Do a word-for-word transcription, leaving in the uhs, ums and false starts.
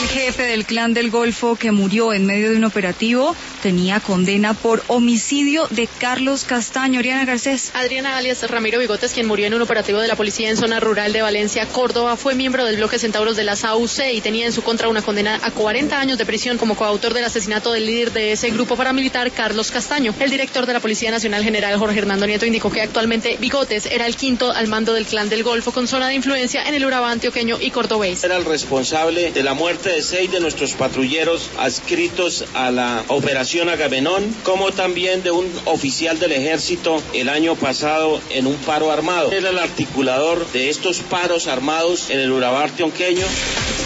jefe del Clan del Golfo que murió en medio de un operativo tenía condena por homicidio de Carlos Castaño. Oriana Garcés. Adriana alias Ramiro Bigotes, quien murió en un operativo de la policía en zona rural de Valencia, Córdoba, fue miembro del bloque Centauros de la S A U C y tenía en su contra una condena a cuarenta años de prisión como coautor del asesinato del líder de ese grupo paramilitar, Carlos Castaño. El director de la Policía Nacional, general Jorge Hernando Nieto, indicó que actualmente Bigotes era el quinto al mando del Clan del Golfo con zona de influencia en el Urabá antioqueño y cordobés. Era el responsable de la muerte de seis de nuestros patrulleros adscritos a la operación Agamenón, como también de un oficial del ejército el año pasado en un paro armado. Era el articulador de estos paros armados en el Urabá antioqueño.